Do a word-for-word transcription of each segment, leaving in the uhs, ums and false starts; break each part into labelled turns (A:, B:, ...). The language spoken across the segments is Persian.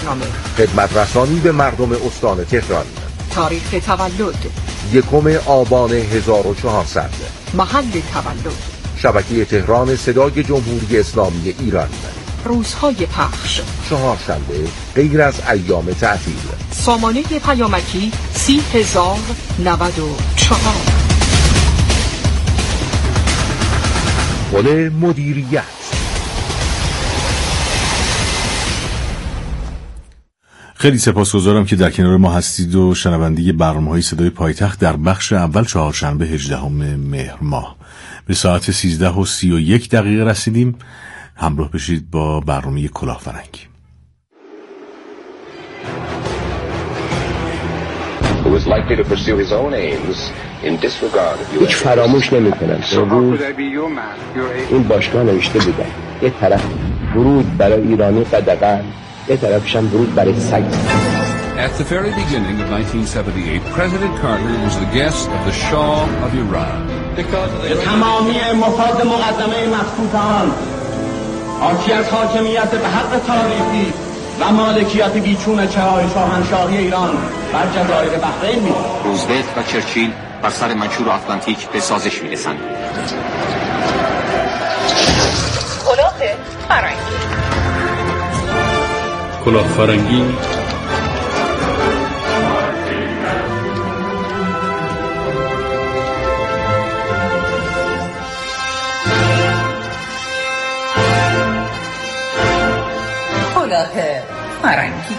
A: شناسنامه،
B: خدمت رسانی به مردم استان تهران،
A: تاریخ تولد
B: یکم آبان هزار و چهارصد،
A: محل تولد،
B: شبکه تهران صدای جمهوری اسلامی ایران،
A: روزهای پخش
B: چهارشنبه غیر از ایام تعطیل،
A: سامانه پیامکی سی هزار نود و چهار.
B: گل مدیریت.
C: خیلی سپاسگزارم که در کنار ما هستید و شنوندگی برنامه‌های صدای پایتخت در بخش اول چهارشنبه هجدهم مهر ماه به ساعت سیزده و سی و یک دقیقه رسیدیم. همراه بشید با برنامه کلاهفرنگی.
D: هیچ فراموش نمی کنم. امروز این باشگاه نوشته بودن یه طرف ورود برای ایرانی قدغن، یه طرفش هم ورود برای سگ.
E: At the very beginning of nineteen seventy-eight, President Carter was the guest of the Shah of Iran.
F: تمامی مفاد مقدمه مخطوطان حاکی از حاکمیت به حق تاریخی و مالکیت بیچون چهار شاهنشاهی ایران بر جزایر بحرین می.
G: روزولت و چرچیل بر سر منشور آتلانتیک به سازش میرسند.
H: کلاه فرنگی.
E: کلاه فرنگی
H: کلاه فرنگی.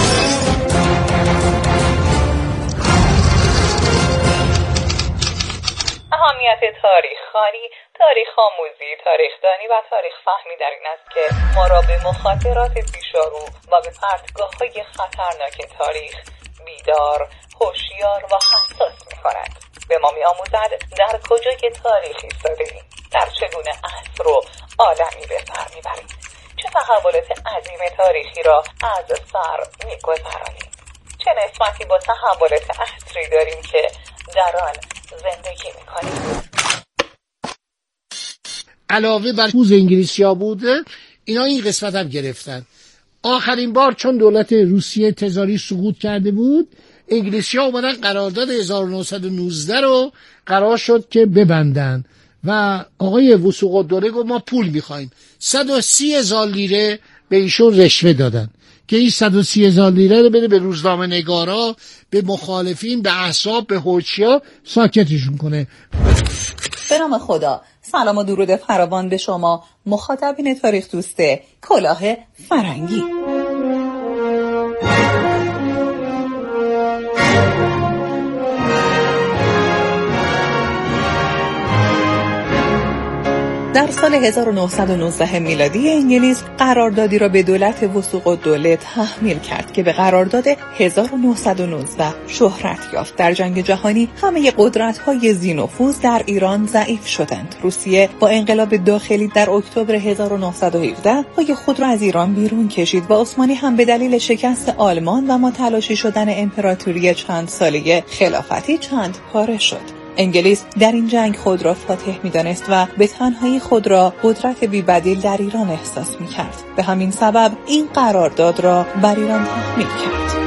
H: اهمیت تاریخ خوانی، تاریخ آموزی، تاریخ دانی و تاریخ فهمی در این است که ما را به مخاطرات پیشارو و به پرتگاه‌های خطرناک تاریخ بیدار، هوشیار و حساس می‌کند. به ما می‌آموزد در کجای تاریخ ایستاده‌ایم، در چگونه عصر و عالمی به سر می‌بریم، چه تحولات عظیم تاریخی را از سر می‌گذرانیم، چه نسبتی با تحولات عصری داریم که در آن زندگی می‌کنیم.
I: علاوه بر پوز انگلیسی‌ها بوده، اینا این قسمت هم گرفتن. آخرین بار چون دولت روسیه تزاری سقوط کرده بود، انگلیسی‌ها اومدن قرارداد هزار و نهصد و نوزده رو قرار شد که ببندن و آقای وثوق‌الدوله گفت ما پول می‌خوایم. صد و سی هزار لیره به ایشون رشوه دادن که این صد و سی هزار لیره رو بده به روزنامه نگارا، به مخالفین، به احزاب، به حوثی‌ها ساکتشون کنه.
H: به نام خدا، سلام و درود فراوان به شما مخاطبین تاریخ دوست کلاه فرنگی. در سال هزار و نهصد و نوزده میلادی انگلیس قراردادی را به دولت وثوق‌الدوله تحمیل کرد که به قرارداد هزار و نهصد و نوزده شهرت یافت. در جنگ جهانی همه قدرت‌های ذی‌نفوذ در ایران ضعیف شدند. روسیه با انقلاب داخلی در اکتبر هزار و نهصد و هفده پای خود را از ایران بیرون کشید و عثمانی هم به دلیل شکست آلمان و متلاشی شدن امپراتوری چند ساله خلافتی چند پاره شد. انگلیس در این جنگ خود را فاتح می‌دانست و به تنهایی خود را قدرت بی‌بدیل در ایران احساس می‌کرد. به همین سبب این قرارداد را بر ایران تحمیل کرد.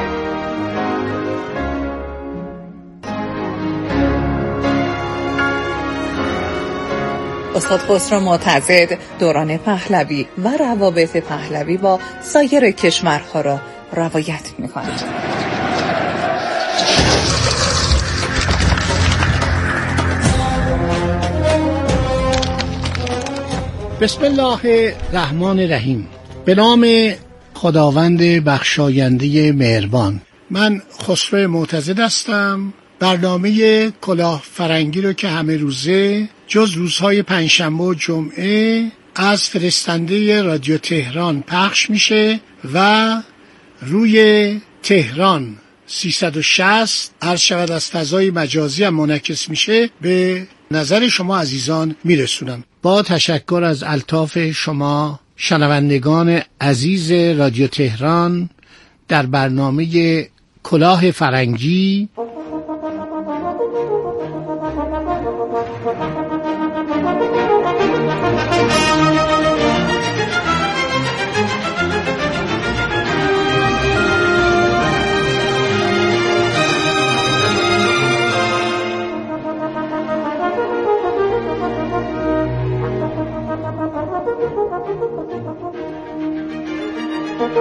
H: استاد خسرو معتضد دوران پهلوی و روابط پهلوی با سایر کشورها را روایت می‌کند.
I: بسم الله الرحمن الرحیم. به نام خداوند بخشاینده مهربان. من خسرو معتضد هستم. برنامه کلاه فرنگی رو که همه روزه جز روزهای پنجشنبه و جمعه از فرستنده رادیو تهران پخش میشه و روی تهران سیصد و شصت عرض شود از فضای مجازی هم منعکس میشه به نظر شما عزیزان میرسونم. با تشکر از الطاف شما شنوندگان عزیز رادیو تهران در برنامه کلاه فرنگی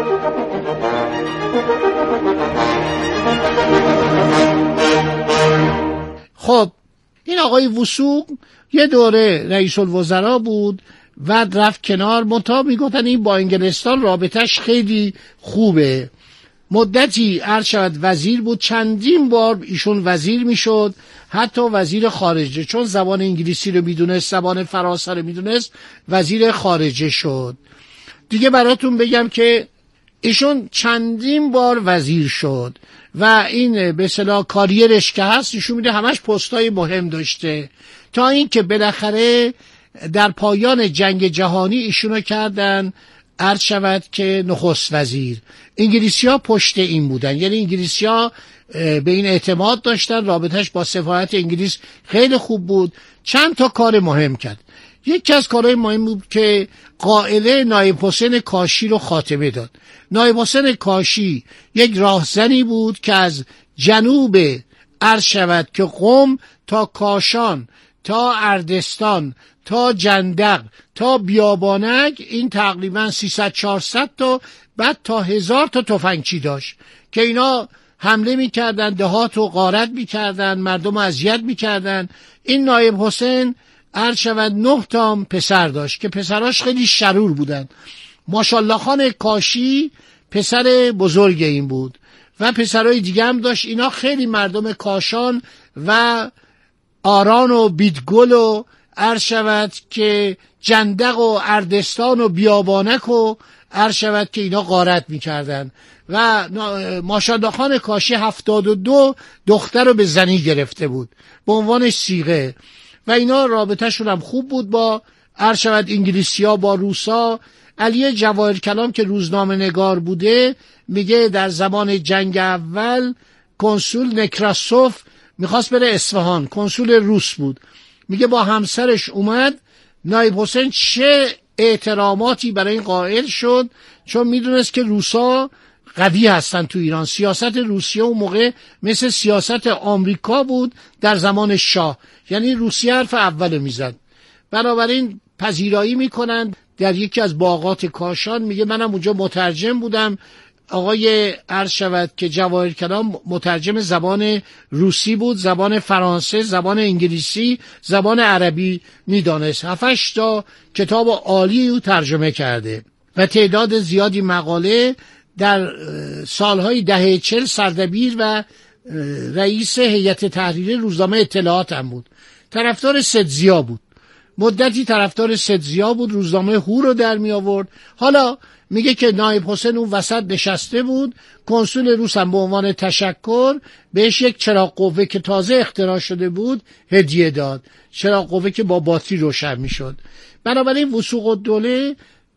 I: خب این آقای وثوق یه دوره رئیس الوزراء بود و رفت کنار. منتها میگفتن این با انگلستان رابطش خیلی خوبه. مدتی عرض شود وزیر بود، چندین بار ایشون وزیر میشد، حتی وزیر خارجه، چون زبان انگلیسی رو میدونست، زبان فرانسه رو میدونست، وزیر خارجه شد. دیگه براتون بگم که ایشون چندین بار وزیر شد و این به اصطلاح کاریرش که هست ایشون میده همش پستای مهم داشته، تا اینکه بالاخره در پایان جنگ جهانی ایشونو کردن عرض شود که نخست وزیر. انگلیسی ها پشت این بودن، یعنی انگلیسی ها به این اعتماد داشتن، رابطش با سفارت انگلیس خیلی خوب بود. چند تا کار مهم کرد. یکی از کارهای مهم بود که قائله نایب حسین کاشی رو خاتمه داد. نایب حسین کاشی یک راهزنی بود که از جنوب عرض شود که قم تا کاشان تا اردستان تا جندق تا بیابانک، این تقریبا سیصد چهارصد تا، بعد تا هزار تا تفنگچی داشت که اینا حمله میکردن، دهات رو غارت میکردن، مردم رو اذیت میکردن. این نایب حسین عرض شود نه تا پسر داشت که پسراش خیلی شرور بودن. ماشاءالله خان کاشی پسر بزرگ این بود و پسرای دیگه هم داشت. اینا خیلی مردم کاشان و آران و بیدگل و عرض شود که جندق و اردستان و بیابانک و عرض شود که اینا غارت میکردن و ماشاءالله خان کاشی هفتاد و دو دختر رو به زنی گرفته بود به عنوان صیغه و اینا رابطهشون هم خوب بود با عرض شود انگلیسیا، با روسا. علی جواهر کلام که روزنامه نگار بوده میگه در زمان جنگ اول کنسول نکراسوف میخواست بره اصفهان، کنسول روس بود، میگه با همسرش اومد. نایب حسین چه احتراماتی برای این قائل شد، چون میدونست که روسا قوی هستن تو ایران. سیاست روسیه اون موقع مثل سیاست آمریکا بود در زمان شاه، یعنی روسیه حرف اول میزد. بنابراین پذیرایی میکنن در یکی از باغات کاشان. میگه منم اونجا مترجم بودم. آقای عرض شود که جواهر کلام مترجم زبان روسی بود، زبان فرانسه، زبان انگلیسی، زبان عربی میدانست. هفتش تا کتاب عالی او ترجمه کرده و تعداد زیادی مقاله. در سالهای دهه چل سردبیر و رئیس هیئت تحریری روزنامه اطلاعات هم بود. طرفدار سدزیا بود، مدتی طرفدار سدزیا بود، روزنامه هو رو در می آورد. حالا میگه که نایب حسین اون وسط نشسته بود، کنسول روس هم به عنوان تشکر بهش یک چراغ قوه که تازه اختراع شده بود هدیه داد، چراغ قوه که با باتری روشن میشد. بنابراین وثوق الدوله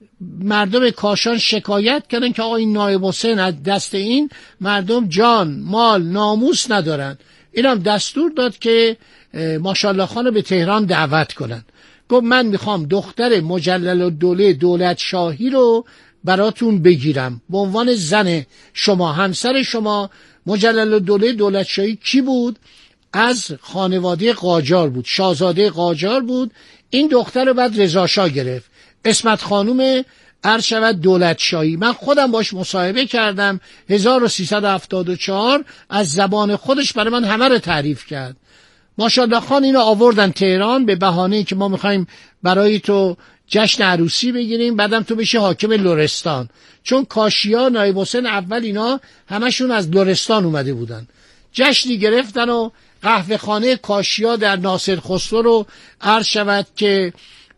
I: مردم کاشان شکایت کردن که آقا این نایب حسین از دست این مردم جان، مال، ناموس ندارن. اینم دستور داد که ماشاءالله خان رو به تهران دعوت کنن. گفت من میخوام دختر مجلل الدوله دولت شاهی رو براتون بگیرم به عنوان زن شما. همسر شما مجلل الدوله دولت شاهی کی بود؟ از خانواده قاجار بود، شاهزاده قاجار بود. این دختر رو بعد رضا شاه گرفت، اسمت خانوم عرض شود دولت شاهی. من خودم باش مصاحبه کردم هزار و سیصد و هفتاد و چهار، از زبان خودش برای من همه رو تعریف کرد. ماشاءالله خان اینو آوردن تهران به بهانه که ما میخوایم برای تو جشن عروسی بگیریم، بعدم تو بشی حاکم لرستان. چون کاشیا نایب حسین اول اینا همشون از لرستان اومده بودن. جشنی گرفتن و قهوه خانه کاشیا در ناصر خسرو رو عرض شود که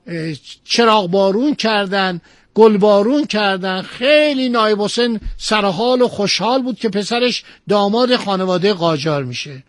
I: چراغ بارون کردن، گل بارون کردن. خیلی نایب حسین سرحال و خوشحال بود که پسرش داماد خانواده قاجار میشه.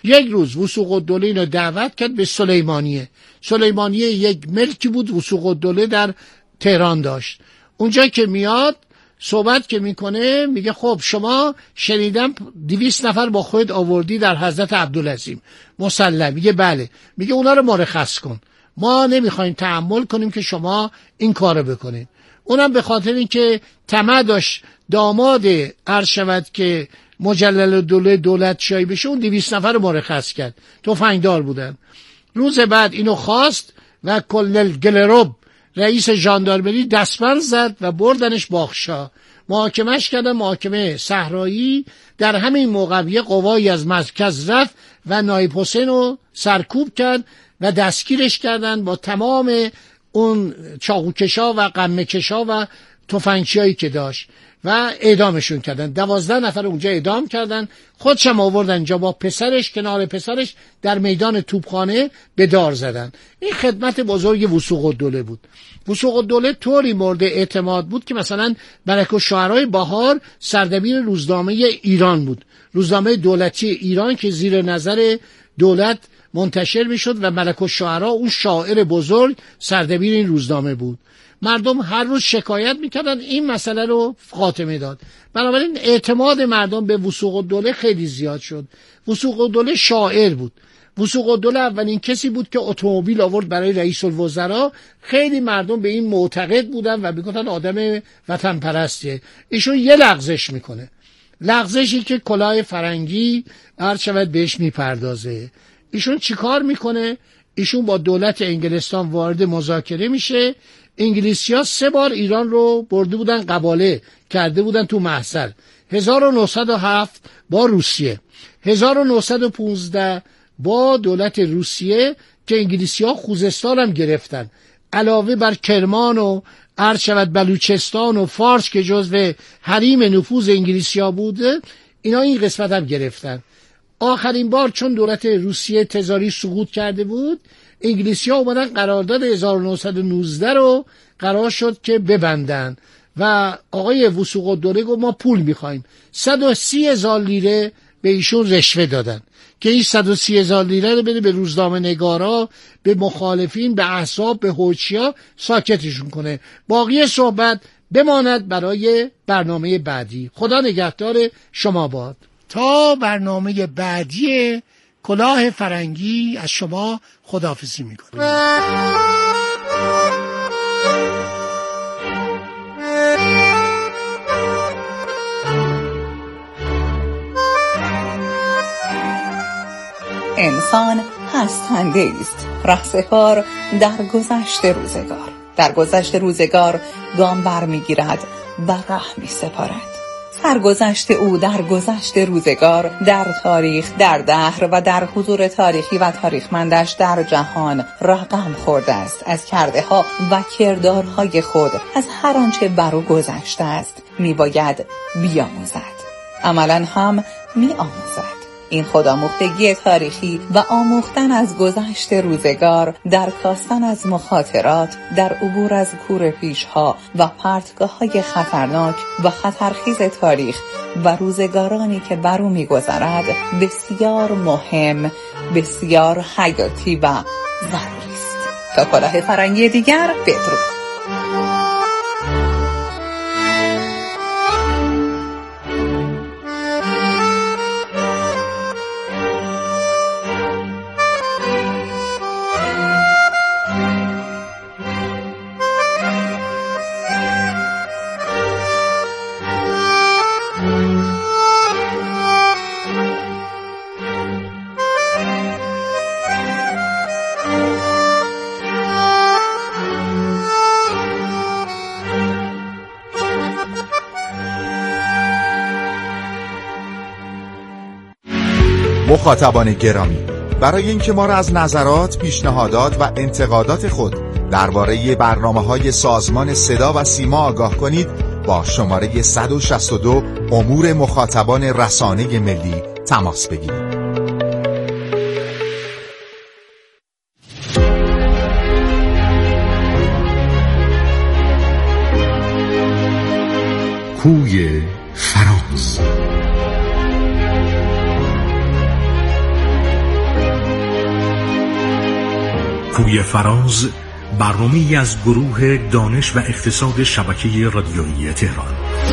I: یک روز وثوق الدوله اینو دعوت کرد به سلیمانیه. سلیمانیه یک ملکی بود وثوق الدوله در تهران داشت. اونجا که میاد صحبت که میکنه میگه خب شما شنیدم دویست نفر با خود آوردی در حضرت عبدالعظیم مسلم. میگه بله. میگه اونا رو مرخص کن، ما نمیخوایم تحمل کنیم که شما این کارو بکنید. اونم به خاطر اینکه طمع داشت داماد عرض شود که مجلل الدوله دولت شایی بشه، اون دویست نفر رو مرخص کرد، تفنگدار بودن. روز بعد اینو خواست و کلنل گلروب رئیس ژاندارمری دستبند زد و بردنش باغشا. محاکمش کردن، محاکمه صحرایی. در همین موقع یه قوایی از مرکز رفت و نایب حسین رو سرکوب کرد و دستگیرش کردن با تمام اون چاقوکشا و قمه‌کشا و تفنگچیایی که داشت و اعدامشون کردن. دوازده نفر اونجا اعدام کردن. خودشم آوردن اینجا با پسرش، کنار پسرش در میدان توپخانه به دار زدن. این خدمت بزرگ وثوق الدوله بود. وثوق الدوله طوری مورد اعتماد بود که مثلا ملک الشعرای بهار سردبیر روزنامه ایران بود، روزنامه دولتی ایران که زیر نظر دولت منتشر میشد و ملک الشعرا اون شاعر بزرگ سردبیر این روزنامه بود. مردم هر روز شکایت میکردن، این مسئله رو خاتمه داد. بنابراین اعتماد مردم به وثوق الدوله خیلی زیاد شد. وثوق الدوله شاعر بود. وثوق الدوله اولین کسی بود که اتومبیل آورد برای رئیس الوزراء. خیلی مردم به این معتقد بودن و میگفتن آدم وطن پرستیه. ایشون یه لغزش میکنه، لغزشی که کلاه فرنگی عرض شود بهش میپردازه. ایشون چیکار میکنه؟ ایشون با دولت انگلستان وارد مذاکره میشه. انگلیسی‌ها سه بار ایران رو برده بودن، قباله کرده بودن تو محصل. هزار و نهصد و هفت با روسیه، هزار و نهصد و پانزده با دولت روسیه که انگلیسی‌ها خوزستان هم گرفتن، علاوه بر کرمان و عرض شود بلوچستان و فارس که جزو حریم نفوذ انگلیسی‌ها بوده، اینا این قسمت هم گرفتن. آخرین بار چون دولت روسیه تزاری سقوط کرده بود، انگلیسی‌ها اومدن قرارداد هزار و نهصد و نوزده رو قرار شد که ببندن و آقای وثوق الدوله گفت ما پول می‌خوایم. صد و سی هزار لیره به ایشون رشوه دادن که این صد و سی هزار لیره رو بده به روزنامه نگارا، به مخالفین، به احزاب، به حوثی‌ها ساکتشون کنه. باقی صحبت بماند برای برنامه بعدی. خدا نگهدار شما باد. تا برنامه بعدی کلاه فرنگی از شما خداحافظی میکنیم.
H: انسان هستنده است، رهسپار در گذشت روزگار. در گذشت روزگار گام برمیگیرد و ره میسپارد. سرگذشت او در گذشت روزگار، در تاریخ، در دهر و در حضور تاریخی و تاریخمندش در جهان رقم خورده است از کرده ها و کردارهای خود. از هر آنچه بر او گذشته است میباید بیاموزد، عملاً هم میآموزد. این خودآموختگی تاریخی و آموختن از گذشت روزگار، در کاستن از مخاطرات، در عبور از کور پیشها و پرتگاه‌های خطرناک و خطرخیز تاریخ و روزگارانی که بر او می‌گذرد بسیار مهم، بسیار حیاتی و ضروری است. تا کلاه فرنگی دیگر، بدرود.
B: مخاطبان گرامی، برای اینکه ما را از نظرات، پیشنهادات و انتقادات خود درباره برنامه‌های سازمان صدا و سیما آگاه کنید، با شماره صد و شصت و دو امور مخاطبان رسانه ملی تماس بگیرید.
C: کوی فراز.
J: کوی فراز، برنامه‌ای از گروه دانش و اقتصاد شبکه رادیویی تهران.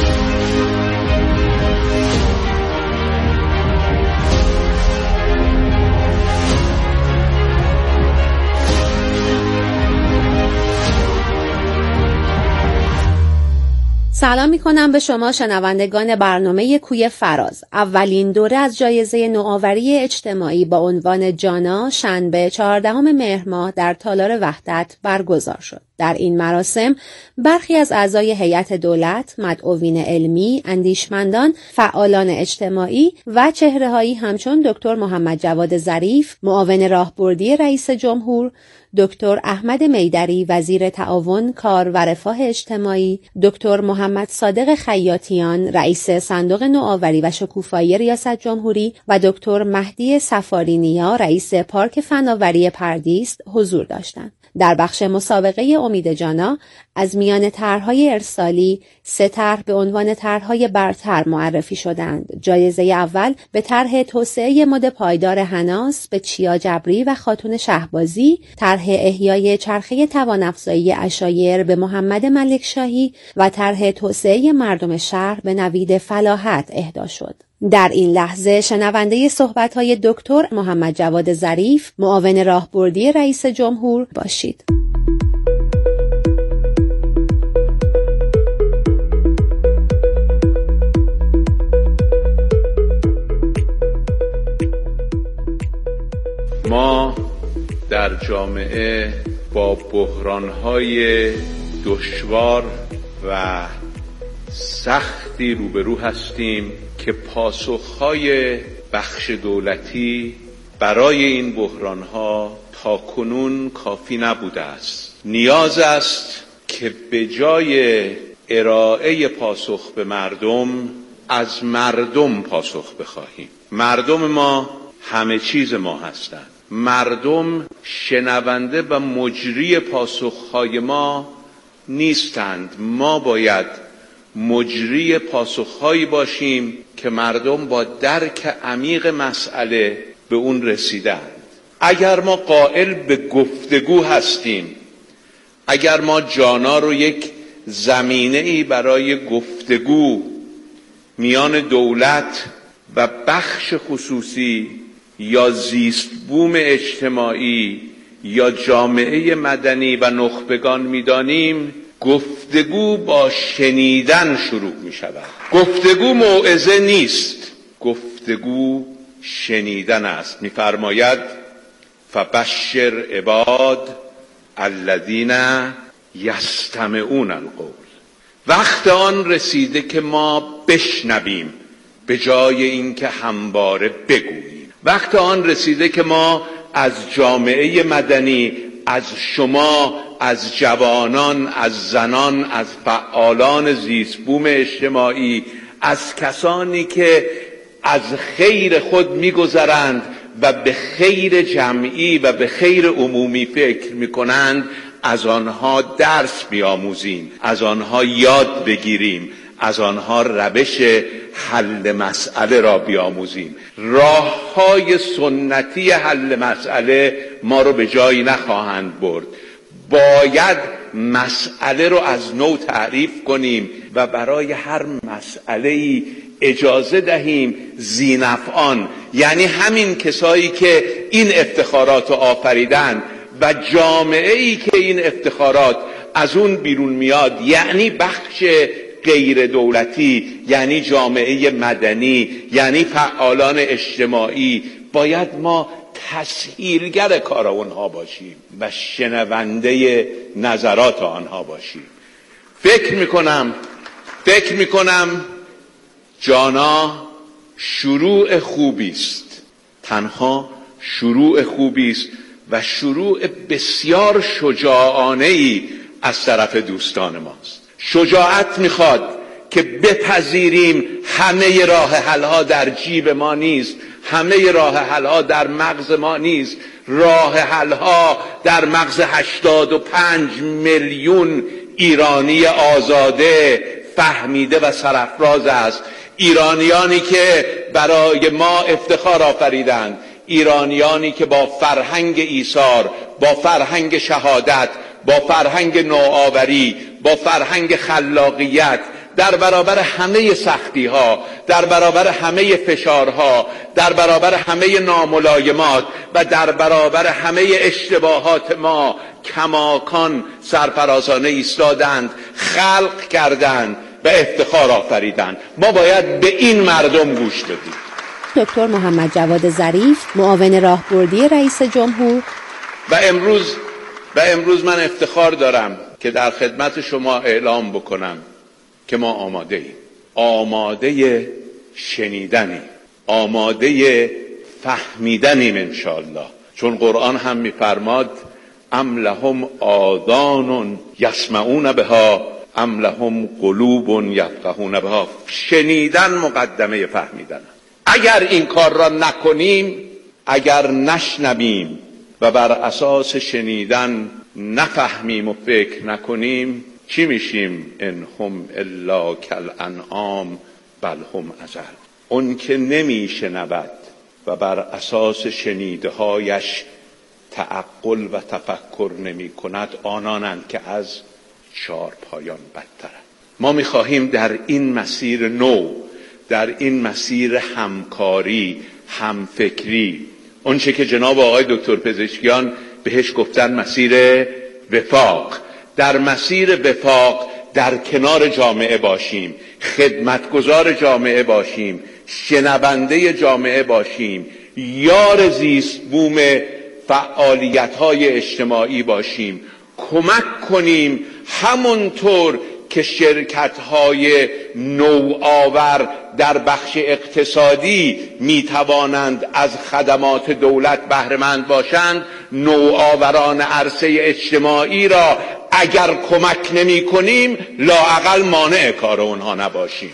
K: سلام می کنم به شما شنوندگان برنامه کوی فراز. اولین دوره از جایزه نوآوری اجتماعی با عنوان جانا شنبه چهاردهم مهر ماه در تالار وحدت برگزار شد. در این مراسم برخی از اعضای هیئت دولت، مدعوین علمی، اندیشمندان، فعالان اجتماعی و چهره‌هایی همچون دکتر محمد جواد ظریف، معاون راهبردی رئیس جمهور، دکتر احمد میدری وزیر تعاون، کار و رفاه اجتماعی، دکتر محمد صادق خیاطیان رئیس صندوق نوآوری و شکوفایی ریاست جمهوری و دکتر مهدی سفارینیا رئیس پارک فناوری پردیس حضور داشتند. در بخش مسابقه امید جانا از میان طرح‌های ارسالی سه طرح به عنوان طرح‌های برتر معرفی شدند. جایزه اول به طرح توسعه مد پایدار هناس به چیا جبری و خاتون شهبازی، طرح احیای چرخه توان‌افزایی عشایر به محمد ملکشاهی و طرح توسعه مردم شهر به نوید فلاحت اهدا شد. در این لحظه شنونده صحبت‌های دکتر محمد جواد ظریف، معاون راهبردی رئیس جمهور باشید.
L: ما در جامعه با بحران‌های دشوار و سختی روبرو هستیم که پاسخ‌های بخش دولتی برای این بحران‌ها تاکنون کافی نبوده است. نیاز است که به جای ارائه پاسخ به مردم از مردم پاسخ بخواهیم. مردم ما همه چیز ما هستند. مردم شنونده و مجری پاسخ‌های ما نیستند. ما باید مجری پاسخ‌هایی باشیم که مردم با درک عمیق مسئله به اون رسیدند. اگر ما قائل به گفتگو هستیم، اگر ما جانا رو یک زمینه‌ای برای گفتگو میان دولت و بخش خصوصی یا زیست بوم اجتماعی یا جامعه مدنی و نخبگان می‌دانیم، گفتگو با شنیدن شروع می شود. گفتگو موعظه نیست، گفتگو شنیدن است. می فرماید فبشر عباد الذین یستمعون القول. وقت آن رسیده که ما بشنویم به جای اینکه همواره بگوییم. وقت آن رسیده که ما از جامعه مدنی، از شما، از جوانان، از زنان، از فعالان زیستبوم اجتماعی، از کسانی که از خیر خود می‌گذرند و به خیر جمعی و به خیر عمومی فکر می‌کنند، از آنها درس بیاموزیم، از آنها یاد بگیریم، از آنها روش حل مسئله را بیاموزیم. راه‌های سنتی حل مسئله ما رو به جایی نخواهند برد. باید مسئله رو از نو تعریف کنیم و برای هر مسئله‌ای اجازه دهیم ذینفعان، یعنی همین کسایی که این افتخارات رو آفریدن و جامعه‌ای که این افتخارات از اون بیرون میاد، یعنی بخش غیر دولتی، یعنی جامعه مدنی، یعنی فعالان اجتماعی، باید ما تسهیلگر کار آنها باشیم و شنونده نظرات آنها باشیم. فکر میکنم فکر میکنم جانا شروع خوبی است، تنها شروع خوبی است و شروع بسیار شجاعانه‌ای از طرف دوستان ماست. شجاعت میخواد که بپذیریم همه راه حل‌ها در جیب ما نیست، همه راه حل‌ها در مغز ما نیست. راه حل‌ها در مغز هشتاد و پنج میلیون ایرانی آزاده، فهمیده و سرافراز است. ایرانیانی که برای ما افتخار آفریدند، ایرانیانی که با فرهنگ ایثار، با فرهنگ شهادت، با فرهنگ نوآوری، با فرهنگ خلاقیت در برابر همه سختی ها، در برابر همه فشارها، در برابر همه ناملایمات و در برابر همه اشتباهات ما کماکان سرفرازانه ایستادند، خلق کردند و افتخار آفریدند. ما باید به این مردم گوش بدیم.
K: دکتر محمد جواد ظریف، معاون راهبردی رئیس جمهور.
L: و امروز و امروز من افتخار دارم که در خدمت شما اعلام بکنم که ما آماده ایم، آماده شنیدنیم، آماده فهمیدنیم انشاءالله. چون قرآن هم میفرماد ام لهم آذان یسمعون بها ام لهم قلوب یفقهون بها. شنیدن مقدمه فهمیدن. اگر این کار را نکنیم، اگر نشنویم و بر اساس شنیدن نفهمیم و فکر نکنیم، چی میشیم؟ ان هم الا کالانعام بل هم اضل. اون که نمیشنود و بر اساس شنیده هایش تعقل و تفکر نمی کند، آنانند که از چارپایان بدترند. ما میخواهیم در این مسیر نو، در این مسیر همکاری، همفکری، اون چه که جناب آقای دکتر پزشکیان بهش گفتن مسیر وفاق، در مسیر وفاق در کنار جامعه باشیم، خدمتگزار جامعه باشیم، شنونده جامعه باشیم، یار زیست بوم فعالیت‌های اجتماعی باشیم، کمک کنیم همونطور که شرکت‌های نوآور در بخش اقتصادی می‌توانند از خدمات دولت بهره‌مند باشند، نوآوران عرصه اجتماعی را اگر کمک نمی‌کنیم لااقل مانع کار اونها نباشیم.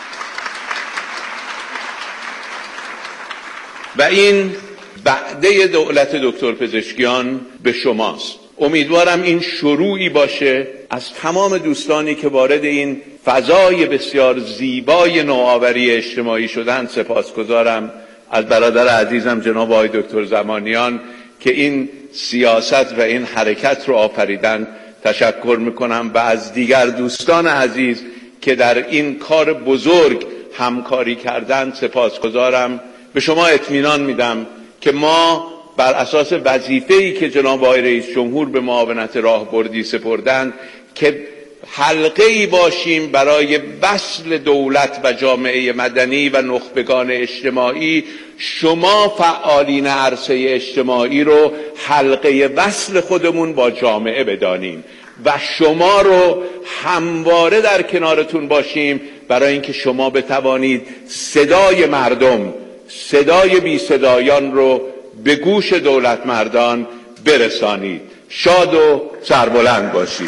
L: و این وعده دولت دکتر پزشکیان به شماست. امیدوارم این شروعی باشه از تمام دوستانی که وارد این فضای بسیار زیبای نوآوری اجتماعی شدن. سپاسگزارم از برادر عزیزم جناب آقای دکتر زمانیان که این سیاست و این حرکت رو آفریدن. تشکر میکنم و از دیگر دوستان عزیز که در این کار بزرگ همکاری کردن سپاسگزارم. به شما اطمینان میدم که ما بر اساس وظیفه‌ای که جناب آقای رئیس جمهور به معاونت راهبردی سپردند که حلقه‌ای باشیم برای وصل دولت و جامعه مدنی و نخبگان اجتماعی. شما فعالین عرصه اجتماعی رو حلقه وصل خودمون با جامعه بدانیم و شما رو همواره در کنارتون باشیم برای اینکه شما بتوانید صدای مردم، صدای بی صدایان رو به گوش دولت مردان برسانید. شاد و سربلند باشید.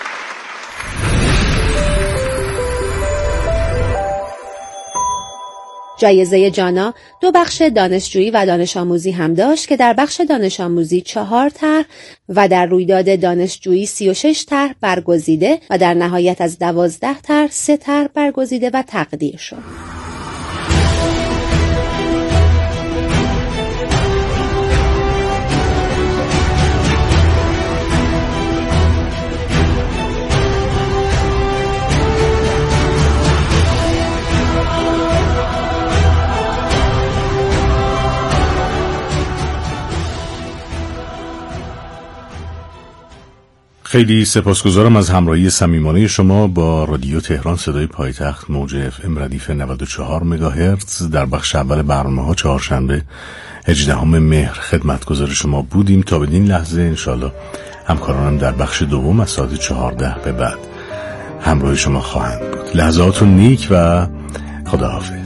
K: جایزه جانا دو بخش دانشجویی و دانش آموزی هم داشت که در بخش دانش آموزی چهار طرح و در رویداد دانشجویی سی و شش طرح برگزیده و در نهایت از دوازده طرح سه طرح برگزیده و تقدیر شد.
C: خیلی سپاسگزارم از همراهی صمیمانه شما با رادیو تهران صدای پایتخت. موج اف ام ردیف نود و چهار مگاهرتز در بخش اول برنامه‌ها چهارشنبه هجدهم مهر خدمتگزار شما بودیم. تا بدین لحظه انشالله همکارانم در بخش دوم از ساعت چهارده به بعد همراه شما خواهند بود. لحظاتون نیک و خداحافظ.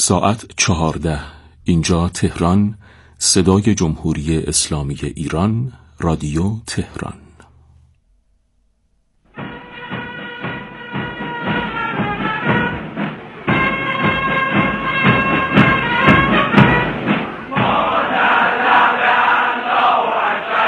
M: ساعت چهارده. اینجا تهران، صدای جمهوری اسلامی ایران، رادیو تهران.